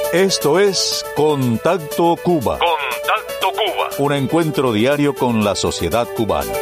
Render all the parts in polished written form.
Esto es Contacto Cuba. Contacto Cuba. Un encuentro diario con la sociedad cubana.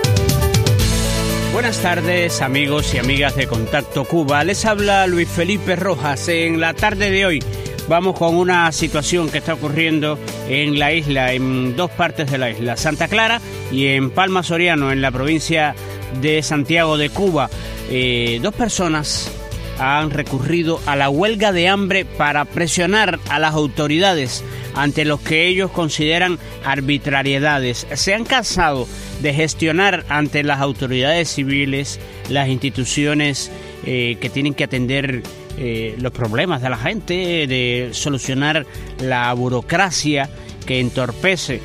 Buenas tardes, amigos y amigas de Contacto Cuba. Les habla Luis Felipe Rojas. En la tarde de hoy vamos con una situación que está ocurriendo en la isla, en dos partes de la isla, Santa Clara y en Palma Soriano, en la provincia de Santiago de Cuba. Dos personas han recurrido a la huelga de hambre para presionar a las autoridades ante lo que ellos consideran arbitrariedades. Se han cansado de gestionar ante las autoridades civiles, las instituciones que tienen que atender los problemas de la gente, de solucionar la burocracia que entorpece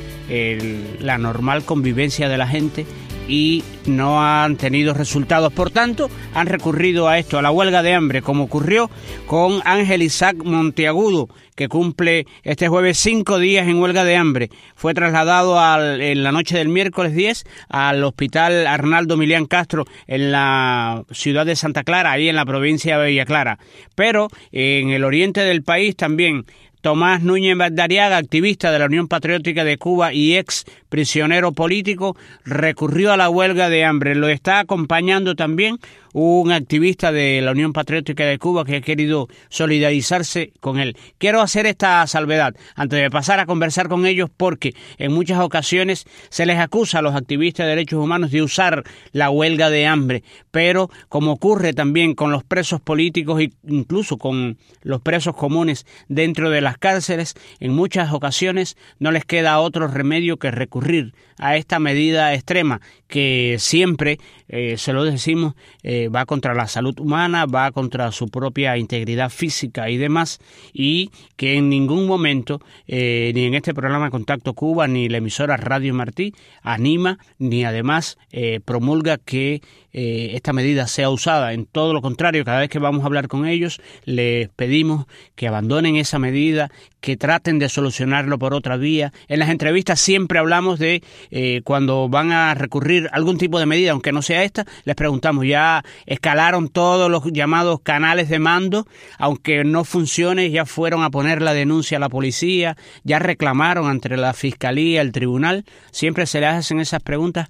la normal convivencia de la gente, y no han tenido resultados. Por tanto, han recurrido a esto, a la huelga de hambre, como ocurrió con Ángel Isaac Monteagudo, que cumple este jueves 5 días en huelga de hambre. Fue trasladado en la noche del miércoles 10 al hospital Arnaldo Milián Castro en la ciudad de Santa Clara, ahí en la provincia de Villa Clara. Pero en el oriente del país también Tomás Núñez Baldariaga, activista de la Unión Patriótica de Cuba y ex prisionero político, recurrió a la huelga de hambre. Lo está acompañando también un activista de la Unión Patriótica de Cuba que ha querido solidarizarse con él. Quiero hacer esta salvedad antes de pasar a conversar con ellos, porque en muchas ocasiones se les acusa a los activistas de derechos humanos de usar la huelga de hambre, pero como ocurre también con los presos políticos e incluso con los presos comunes dentro de las cárceles, en muchas ocasiones no les queda otro remedio que recurrir a esta medida extrema que siempre, se lo decimos, va contra la salud humana, va contra su propia integridad física y demás, y que en ningún momento, ni en este programa Contacto Cuba, ni la emisora Radio Martí, anima, ni además promulga que esta medida sea usada. En todo lo contrario, cada vez que vamos a hablar con ellos, les pedimos que abandonen esa medida, que traten de solucionarlo por otra vía. En las entrevistas siempre hablamos de cuando van a recurrir a algún tipo de medida, aunque no sea esta, les preguntamos, ¿ya escalaron todos los llamados canales de mando? Aunque no funcione, ya fueron a poner la denuncia a la policía, ya reclamaron ante la fiscalía, el tribunal. Siempre se les hacen esas preguntas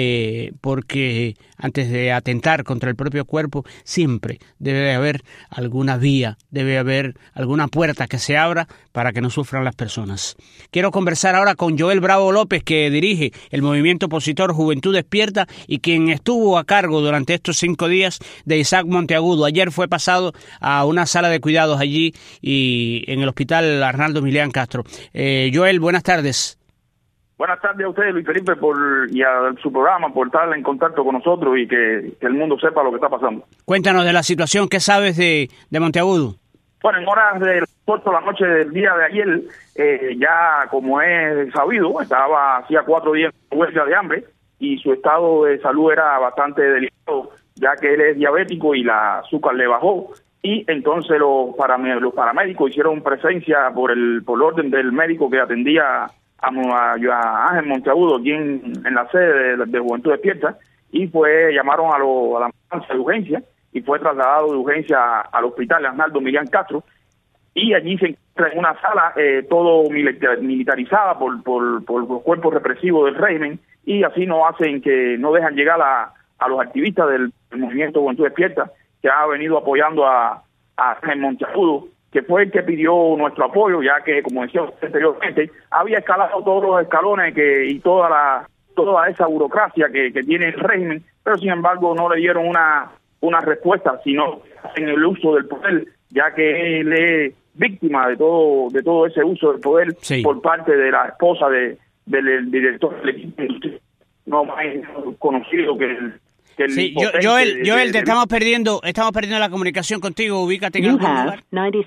porque antes de atentar contra el propio cuerpo, siempre debe haber alguna vía, debe haber alguna puerta que se abra para que no sufran las personas. Quiero conversar ahora con Joel Bravo López, que dirige el movimiento opositor Juventud Despierta y quien estuvo a cargo durante estos 5 días de Isaac Monteagudo. Ayer fue pasado a una sala de cuidados allí y en el hospital Arnaldo Milián Castro. Joel, buenas tardes. Buenas tardes a ustedes, Luis Felipe, y a su programa, por estar en contacto con nosotros y que el mundo sepa lo que está pasando. Cuéntanos de la situación, ¿qué sabes de Monteagudo? Bueno, en horas de las 8 de la noche del día de ayer, ya como es sabido, hacía 4 días de huelga de hambre y su estado de salud era bastante delicado, ya que él es diabético y la azúcar le bajó. Y entonces los paramédicos hicieron presencia por orden del médico que atendía a Ángel Monteagudo aquí en la sede de Juventud Despierta, y llamaron a la ambulancia de urgencia y fue trasladado de urgencia al hospital Arnaldo Milián Castro, y allí se encuentra en una sala todo militarizada por los cuerpos represivos del régimen, y así no dejan llegar a los activistas del movimiento Juventud Despierta, que ha venido apoyando a Ángel Monteagudo, que fue el que pidió nuestro apoyo, ya que, como decía anteriormente, había escalado todos los escalones y toda esa burocracia que tiene el régimen, pero sin embargo no le dieron una respuesta, sino en el uso del poder, ya que él es víctima de todo ese uso del poder, sí, por parte de la esposa del director del equipo, no más conocido que el... Sí, Joel, te estamos perdiendo la comunicación contigo. Ubícate en algún lugar.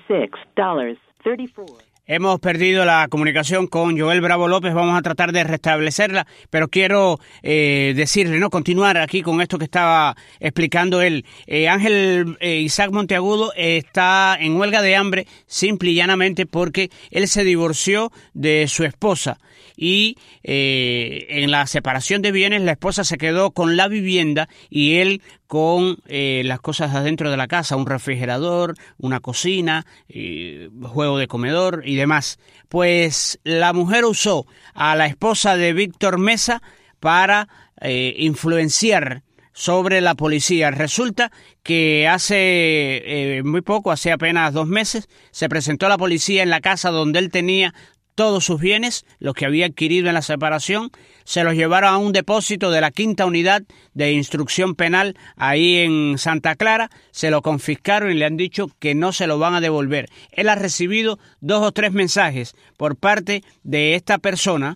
$96.34. Hemos perdido la comunicación con Joel Bravo López, vamos a tratar de restablecerla, pero quiero continuar aquí con esto que estaba explicando él. Ángel Isaac Monteagudo está en huelga de hambre simple y llanamente porque él se divorció de su esposa y en la separación de bienes la esposa se quedó con la vivienda y él con las cosas adentro de la casa, un refrigerador, una cocina, juego de comedor y demás. Pues la mujer usó a la esposa de Víctor Mesa para influenciar sobre la policía. Resulta que hace muy poco, hace apenas 2 meses, se presentó la policía en la casa donde él tenía todos sus bienes, los que había adquirido en la separación, se los llevaron a un depósito de la 5ª Unidad de Instrucción Penal ahí en Santa Clara, se lo confiscaron y le han dicho que no se lo van a devolver. Él ha recibido 2 o 3 mensajes por parte de esta persona,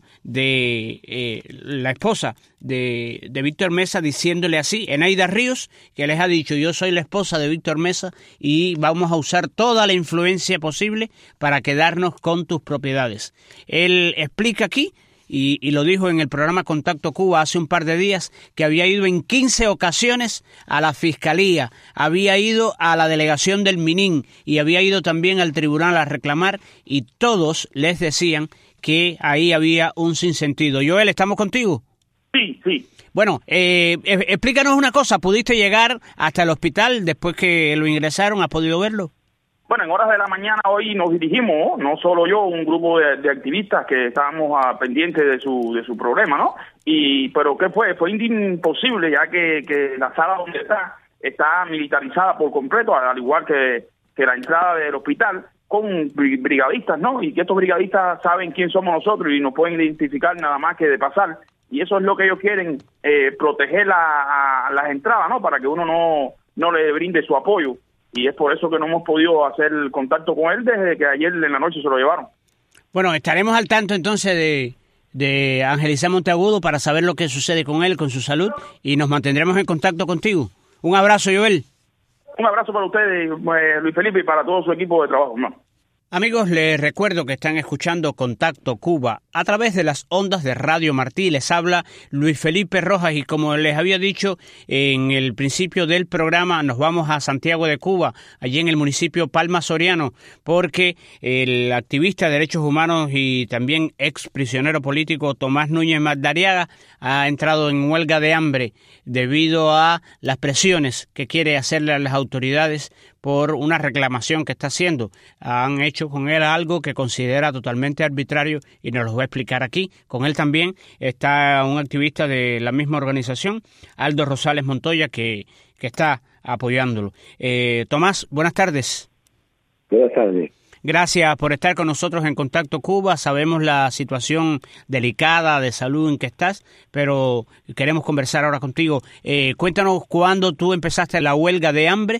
de la esposa de Víctor Mesa, diciéndole así, Eneida Ríos, que les ha dicho: yo soy la esposa de Víctor Mesa y vamos a usar toda la influencia posible para quedarnos con tus propiedades. Él explica aquí, y lo dijo en el programa Contacto Cuba hace un par de días, que había ido en 15 ocasiones a la Fiscalía, había ido a la delegación del Minin y había ido también al tribunal a reclamar, y todos les decían que ahí había un sinsentido. Joel, ¿estamos contigo? Sí. Bueno, explícanos una cosa, ¿pudiste llegar hasta el hospital después que lo ingresaron? ¿Has podido verlo? Bueno, en horas de la mañana hoy nos dirigimos, no solo yo, un grupo de activistas que estábamos pendientes de su problema, ¿no? Pero ¿qué fue? Fue imposible, ya que la sala donde está militarizada por completo, al igual que la entrada del hospital, con brigadistas, ¿no? Y que estos brigadistas saben quién somos nosotros y nos pueden identificar nada más que de pasar. Y eso es lo que ellos quieren, proteger las entradas, ¿no? Para que uno no le brinde su apoyo. Y es por eso que no hemos podido hacer el contacto con él desde que ayer en la noche se lo llevaron. Bueno, estaremos al tanto entonces de Angelisa Monteagudo para saber lo que sucede con él, con su salud, y nos mantendremos en contacto contigo. Un abrazo, Joel. Un abrazo para ustedes, Luis Felipe, y para todo su equipo de trabajo, hermano. Amigos, les recuerdo que están escuchando Contacto Cuba a través de las ondas de Radio Martí. Les habla Luis Felipe Rojas y, como les había dicho en el principio del programa, nos vamos a Santiago de Cuba, allí en el municipio Palma Soriano, porque el activista de derechos humanos y también ex prisionero político Tomás Núñez Madariaga ha entrado en huelga de hambre debido a las presiones que quiere hacerle a las autoridades por una reclamación que está haciendo. Han hecho con él algo que considera totalmente arbitrario y nos lo va a explicar aquí. Con él también está un activista de la misma organización, Aldo Rosales Montoya, que está apoyándolo. Tomás, buenas tardes. Buenas tardes. Gracias por estar con nosotros en Contacto Cuba. Sabemos la situación delicada de salud en que estás, pero queremos conversar ahora contigo. Cuéntanos cuándo tú empezaste la huelga de hambre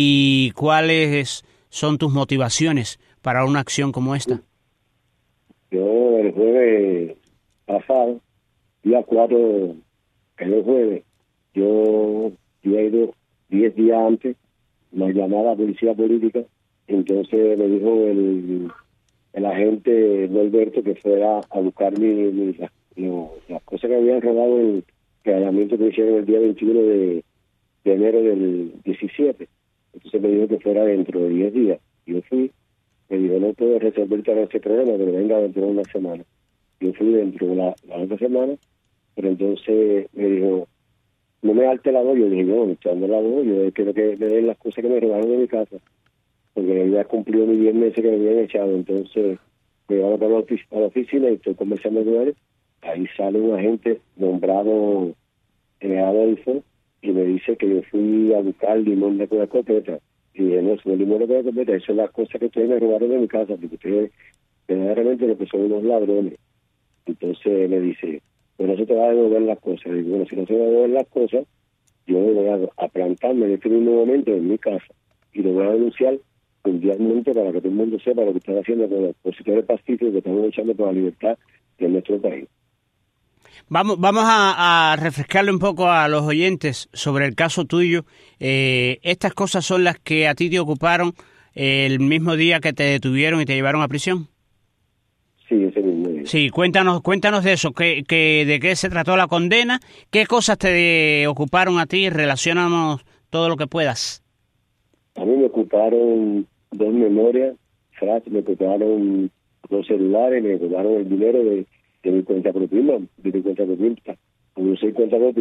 y cuáles son tus motivaciones para una acción como esta. Yo el jueves pasado, día 4, el jueves, yo he ido 10 días antes, me llamaba la policía política. Entonces me dijo el agente Norberto que fuera a buscar las cosas que habían robado en el allanamiento que hicieron el día 21 de enero del 17. Entonces me dijo que fuera dentro de 10 días. Yo fui, me dijo: no puedo resolver ese problema, pero venga dentro de una semana. Yo fui dentro de la otra semana, pero entonces me dijo: no me alte la voz. Yo dije: no, echando la voz, yo quiero que me den las cosas que me robaron de mi casa, porque había cumplido mis 10 meses que me habían echado. Entonces me llevaron a la oficina y estoy conversando con él. Ahí sale un agente nombrado Adolfo y me dice que yo fui a buscar limón de la copeta. Y dije: no, si no limón de la copeta, eso es las cosas que ustedes me robaron de mi casa, porque ustedes verdaderamente lo que son unos ladrones. Entonces me dice: bueno, se te va a devolver las cosas. Y digo: bueno, si no se va a devolver las cosas, yo voy a plantarme en este mismo momento en mi casa y lo voy a denunciar mundialmente para que todo el mundo sepa lo que están haciendo con los opositores pacíficos que están luchando por la libertad de nuestro país. Vamos a refrescarle un poco a los oyentes sobre el caso tuyo. ¿Estas cosas son las que a ti te ocuparon el mismo día que te detuvieron y te llevaron a prisión? Sí, ese mismo día. Sí, cuéntanos de eso, de qué se trató la condena, qué cosas te ocuparon a ti, relacionanos todo lo que puedas. A mí me ocuparon 2 memorias, me ocuparon 2 celulares, me ocuparon el dinero de mi cuenta propia, como yo soy cuenta propia,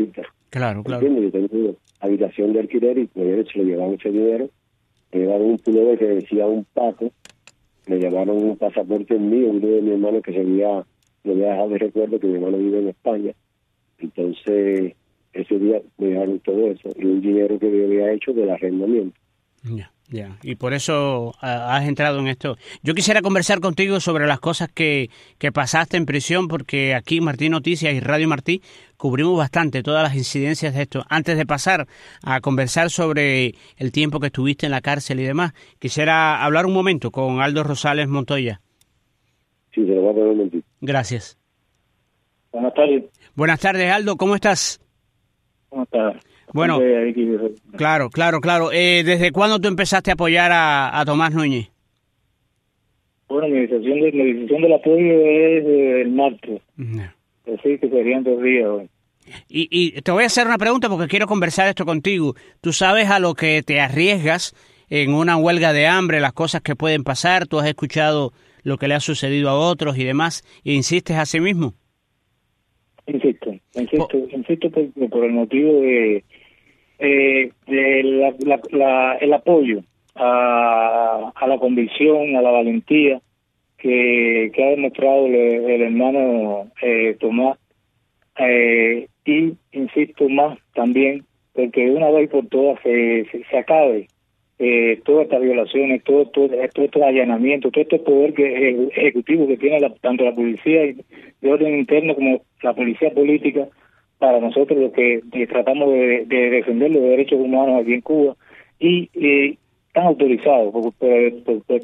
Claro. Yo tengo habitación de alquiler y pues se le llevaban ese dinero. Me llevaron un pullover que decía un Paco, me llevaron un pasaporte mío, uno de mi hermano que me había dejado de recuerdo que mi hermano vive en España. Entonces, ese día me dejaron todo eso y un dinero que yo había hecho del arrendamiento. Ya. Y por eso has entrado en esto. Yo quisiera conversar contigo sobre las cosas que pasaste en prisión, porque aquí Martí Noticias y Radio Martí cubrimos bastante todas las incidencias de esto. Antes de pasar a conversar sobre el tiempo que estuviste en la cárcel y demás, quisiera hablar un momento con Aldo Rosales Montoya. Sí, se lo voy a poner un momentito. Gracias. Buenas tardes. Buenas tardes, Aldo. ¿Cómo estás? ¿Cómo estás? Bueno, claro. ¿Desde cuándo tú empezaste a apoyar a Tomás Núñez? Bueno, mi decisión del apoyo es el martes. Así que serían 2 días hoy. Y te voy a hacer una pregunta porque quiero conversar esto contigo. ¿Tú sabes a lo que te arriesgas en una huelga de hambre, las cosas que pueden pasar? ¿Tú has escuchado lo que le ha sucedido a otros y demás? ¿E insistes a sí mismo? Insisto por el motivo de el apoyo a la convicción, a la valentía que ha demostrado el hermano Tomás, y insisto más también porque de una vez por todas se acabe todas estas violaciones, todo estos allanamientos, todo este poder ejecutivo que tiene tanto la policía de orden interno como la policía política. Para nosotros los que tratamos de defender los derechos humanos aquí en Cuba, y están autorizados por el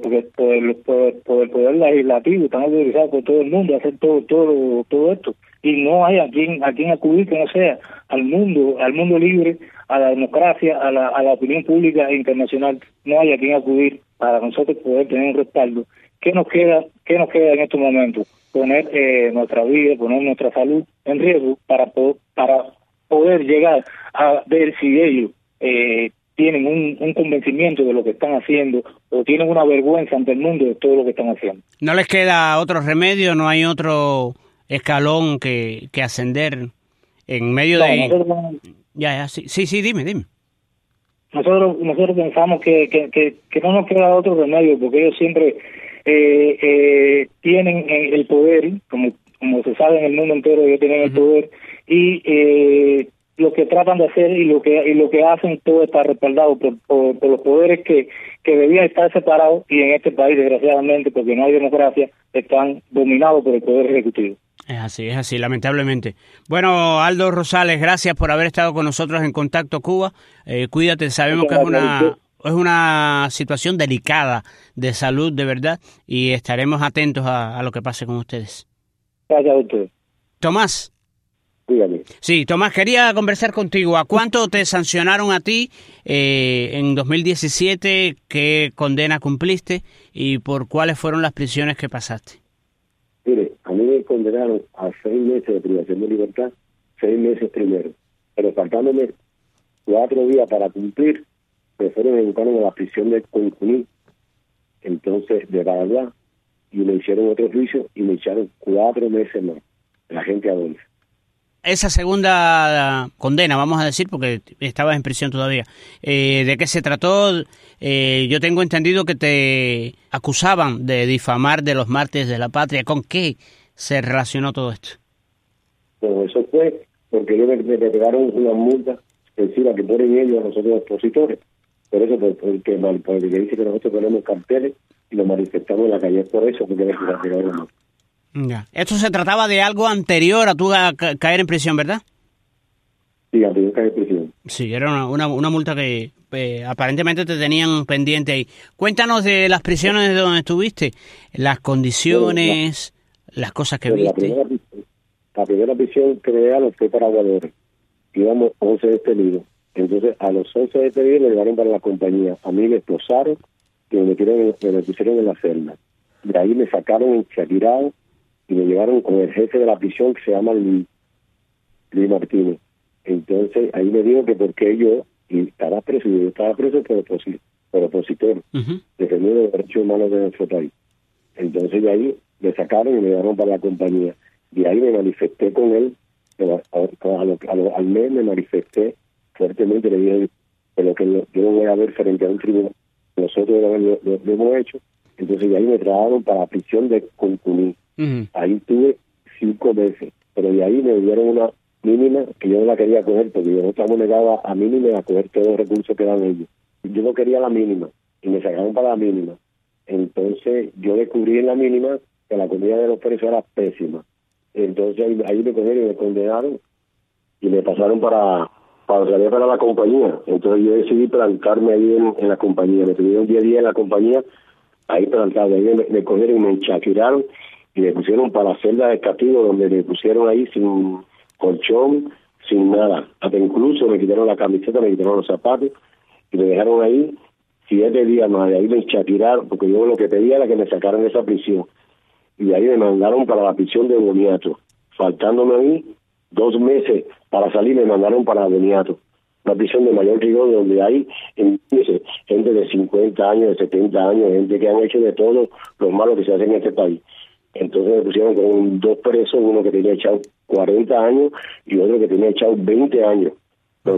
poder legislativo, están autorizados por todo el mundo a hacer todo esto, y no hay a quien acudir que no sea al mundo libre, a la democracia, a la opinión pública internacional. No hay a quien acudir para nosotros poder tener un respaldo. ¿Qué nos queda en estos momentos? Poner nuestra vida, poner nuestra salud en riesgo para poder llegar a ver si ellos tienen un convencimiento de lo que están haciendo o tienen una vergüenza ante el mundo de todo lo que están haciendo. ¿No les queda otro remedio? ¿No hay otro escalón que ascender en medio de...? Sí, dime. Nosotros pensamos que no nos queda otro remedio, porque ellos siempre tienen el poder, como se sabe en el mundo entero, ellos tienen el poder, y lo que tratan de hacer y lo que hacen, todo está respaldado por los poderes que debían estar separados, y en este país, desgraciadamente, porque no hay democracia, están dominados por el poder ejecutivo. Es así, lamentablemente. Bueno, Aldo Rosales, gracias por haber estado con nosotros en Contacto Cuba. Cuídate, sabemos que es una situación delicada de salud, de verdad, y estaremos atentos a lo que pase con ustedes. Gracias a ustedes. Tomás. Dígame. Sí, Tomás, quería conversar contigo. ¿A cuánto te sancionaron a ti en 2017? ¿Qué condena cumpliste? ¿Y por cuáles fueron las prisiones que pasaste? Mire, a mí me condenaron a 6 meses de privación de libertad, 6 meses primero, pero faltándome 4 días para cumplir, me fueron educados en la prisión de Concuní, entonces de Paraguay, y me hicieron otro juicio y me echaron 4 meses más, la gente Adolfo. Esa segunda condena, vamos a decir, porque estabas en prisión todavía, ¿de qué se trató? Yo tengo entendido que te acusaban de difamar de los mártires de la patria. ¿Con qué se relacionó todo esto? Bueno, eso fue porque ellos me pegaron una multa encima que ponen ellos a nosotros opositores. Por eso, porque dice que nosotros ponemos carteles y lo manifestamos en la calle. Por eso, porque les pegaron una multa. Ya. Esto se trataba de algo anterior a tú caer en prisión, ¿verdad? Sí, anterior a caer en prisión. Sí, era una multa que aparentemente te tenían pendiente ahí. Cuéntanos de las prisiones de donde estuviste, las condiciones, las cosas que viste. La primera prisión que me llegaron fue para Aguadores. Íbamos 11 detenidos. Entonces, a los 11 detenidos me llevaron para la compañía. A mí me esposaron y me pusieron en la celda. De ahí me sacaron enchatirado y me llevaron con el jefe de la prisión que se llama Luis Martínez. Entonces ahí me dijo que porque yo estaba preso, y yo estaba preso por opositor, defendiendo los derechos humanos de nuestro país. Entonces de ahí me sacaron y me llevaron para la compañía. De ahí me manifesté con él Al mes me manifesté fuertemente, le dije que yo no voy a ver frente a un tribunal. Nosotros lo hemos hecho. Entonces de ahí me trajeron para la prisión de Concuní. Ahí tuve 5 meses, pero de ahí me dieron una mínima que yo no la quería coger porque yo no estaba negado a mínima a coger todos los recursos que dan ellos. Yo no quería la mínima y me sacaron para la mínima. Entonces yo descubrí en la mínima que la comida de los presos era pésima. Entonces ahí me cogieron y me condenaron y me pasaron para la compañía. Entonces yo decidí plantarme ahí en la compañía. Me tuvieron 10 días en la compañía ahí plantado. Ahí me cogieron y me enchaquiraron y me pusieron para la celda de castigo, donde me pusieron ahí sin colchón, sin nada. Hasta incluso me quitaron la camiseta, me quitaron los zapatos y me dejaron ahí 7 días más. De ahí me enchaquiraron porque yo lo que pedía era que me sacaran de esa prisión. Y de ahí me mandaron para la prisión de Boniato. Faltándome a mí 2 meses para salir, me mandaron para Boniato, una prisión de mayor rigor, donde hay gente de 50 años, de 70 años, gente que han hecho de todo lo malo que se hace en este país. Entonces me pusieron con 2 presos, uno que tenía echado 40 años y otro que tenía echado 20 años. Pero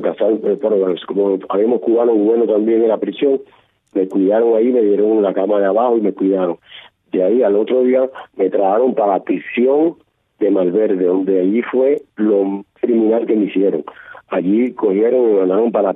como habíamos cubanos buenos también en la prisión, me cuidaron ahí, me dieron la cama de abajo y me cuidaron. De ahí al otro día me trajeron para la prisión de Malverde, donde allí fue lo criminal que me hicieron. Allí cogieron y me mandaron para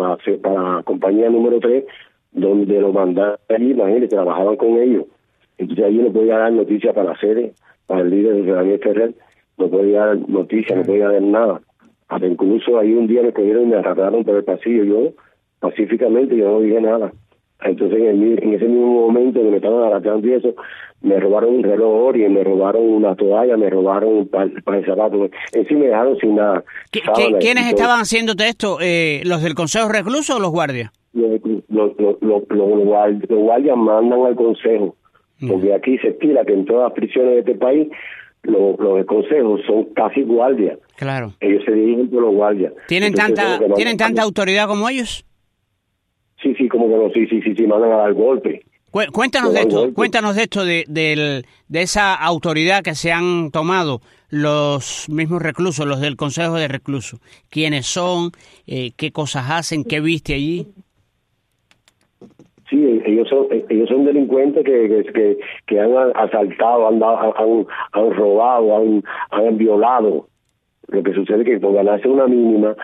la compañía número 3, donde lo mandaron allí, imagínate, trabajaban con ellos. Entonces allí no podía dar noticias para la sede, para el líder de Daniel Ferrer, no podía dar noticias, no podía dar nada. Hasta incluso ahí un día me cogieron y me arrastraron por el pasillo, yo pacíficamente, yo no dije nada. Entonces en ese mismo momento que me estaban arrastrando y eso, me robaron un reloj Orient, me robaron una toalla, me robaron un par de zapatos. En sí me dejaron sin nada. ¿Quiénes estaban haciéndote esto? ¿Los del Consejo Recluso o los guardias? Los guardias mandan al Consejo, porque aquí se estila que en todas las prisiones de este país los del Consejo son casi guardias. Claro. Ellos se dirigen por los guardias. ¿Tienen tanta autoridad como ellos? Sí, como que no, sí, mandan a dar golpe. Cuéntanos de esto, de esa autoridad que se han tomado los mismos reclusos, los del Consejo de Reclusos. ¿Quiénes son? ¿Qué cosas hacen? ¿Qué viste allí? Sí, ellos son delincuentes que han asaltado, han robado, han violado. Lo que sucede es que por ganarse una mínima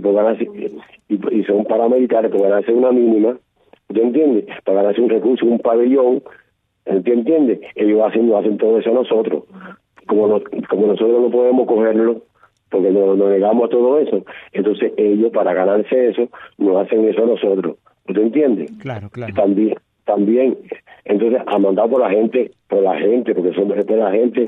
y son paramilitares, por ganarse una mínima, ¿usted entiende? Para ganarse un recurso, un pabellón, ¿usted entiende? Ellos hacen todo eso a nosotros. Como nosotros no podemos cogerlo, porque nos negamos a todo eso, entonces ellos para ganarse eso, nos hacen eso a nosotros. ¿Usted entiende? Claro. También, entonces, ha mandado por la gente, porque son de la gente,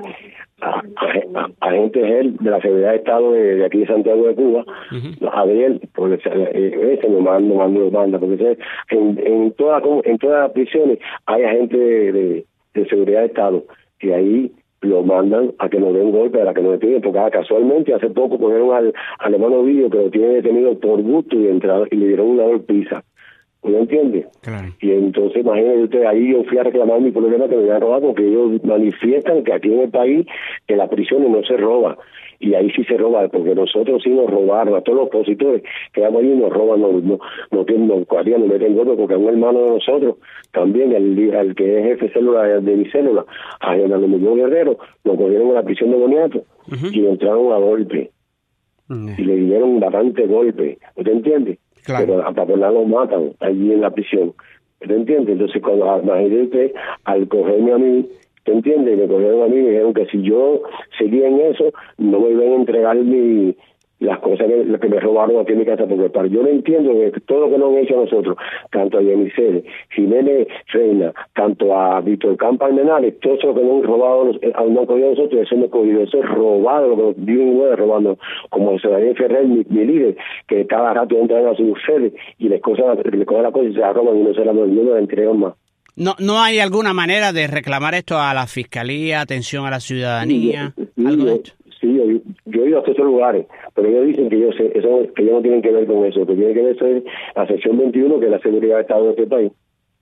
agentes de la Seguridad de Estado de aquí de Santiago de Cuba, a ver, porque ese lo manda, porque en todas las prisiones hay agentes de Seguridad de Estado, y ahí lo mandan a que nos den golpe, a que nos detienen, porque casualmente hace poco cogieron al hermano Vídeo, que lo tiene detenido por gusto y le dieron una golpiza. ¿No entiende? Claro. Y entonces, imagínense usted, ahí yo fui a reclamar mi problema que me habían robado, porque ellos manifiestan que aquí en el país, que las prisiones no se roba. Y ahí sí se roba, porque nosotros sí nos robaron, a todos los opositores que vamos allí nos roban, nos meten golpe, porque a un hermano de nosotros, también, el que es jefe célula de mi célula, a Hernando Muñoz Guerrero, nos cogieron en la prisión de Boniato y le entraron a golpe. Y le dieron bastante golpe. ¿Usted entiende? Claro. Pero hasta por nada lo matan allí en la prisión. ¿Te entiendes? Entonces, cuando imagínate, al cogerme a mí, ¿te entiendes? Me cogieron a mí y me dijeron que si yo seguía en eso, no me iban a entregar las cosas que me robaron aquí en mi casa, porque yo no entiendo que todo lo que nos han hecho a nosotros, tanto a Yemiceles, Jiménez Reina, tanto a Víctor Campa Almenales, todo eso que nos han robado, no han cogido a nosotros, eso me ha cogido, eso es robado, lo que nos viven robando, como José Daniel Ferrer, mi líder, que cada rato entran a sus sedes y les cogen la cosa y se la roban y no se la entregan más. ¿No hay alguna manera de reclamar esto a la Fiscalía, atención a la ciudadanía, algo de esto? Sí, yo he ido a todos esos lugares, pero ellos dicen que ellos no tienen que ver con eso, que tiene que ver con la sección 21, que es la seguridad de Estado de este país.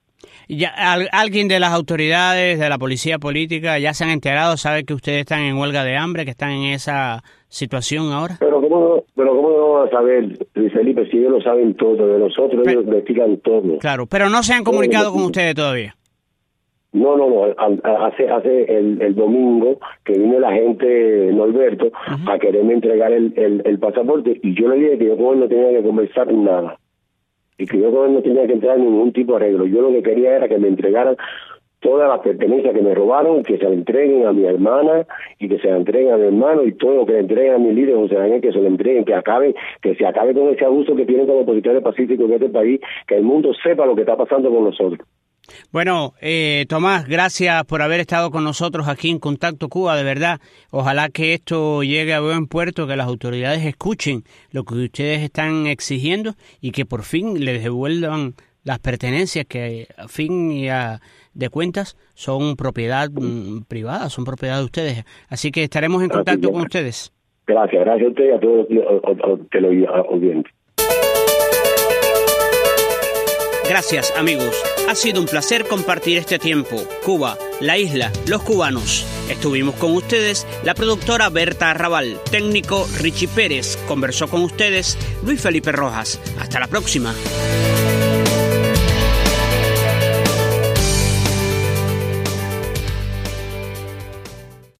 Ya, ¿alguien de las autoridades, de la policía política, ya se han enterado, sabe que ustedes están en huelga de hambre, que están en esa situación ahora? Pero ¿cómo no van a saber, Luis Felipe, si ellos lo saben todo, de nosotros ellos investigan todo? Claro, pero no se han comunicado con ustedes todavía. No, hace el domingo que vino la gente Norberto a quererme entregar el pasaporte, y yo le dije que yo con él no tenía que conversar nada, y que yo con él no tenía que entrar en ningún tipo de arreglo. Yo lo que quería era que me entregaran todas las pertenencias que me robaron, que se la entreguen a mi hermana y que se la entreguen a mi hermano, y todo lo que le entreguen a mi líder, José Daniel, que se lo entreguen, que se acabe con ese abuso que tienen con los opositores pacíficos de este país, que el mundo sepa lo que está pasando con nosotros. Bueno, Tomás, gracias por haber estado con nosotros aquí en Contacto Cuba, de verdad. Ojalá que esto llegue a buen puerto, que las autoridades escuchen lo que ustedes están exigiendo y que por fin les devuelvan las pertenencias que a fin y de cuentas son propiedad privada, son propiedad de ustedes. Así que estaremos en contacto con ustedes. Gracias a usted y a todos los oyentes. Gracias, amigos. Ha sido un placer compartir este tiempo. Cuba, la isla, los cubanos. Estuvimos con ustedes la productora Berta Arrabal, técnico Richie Pérez. Conversó con ustedes Luis Felipe Rojas. Hasta la próxima.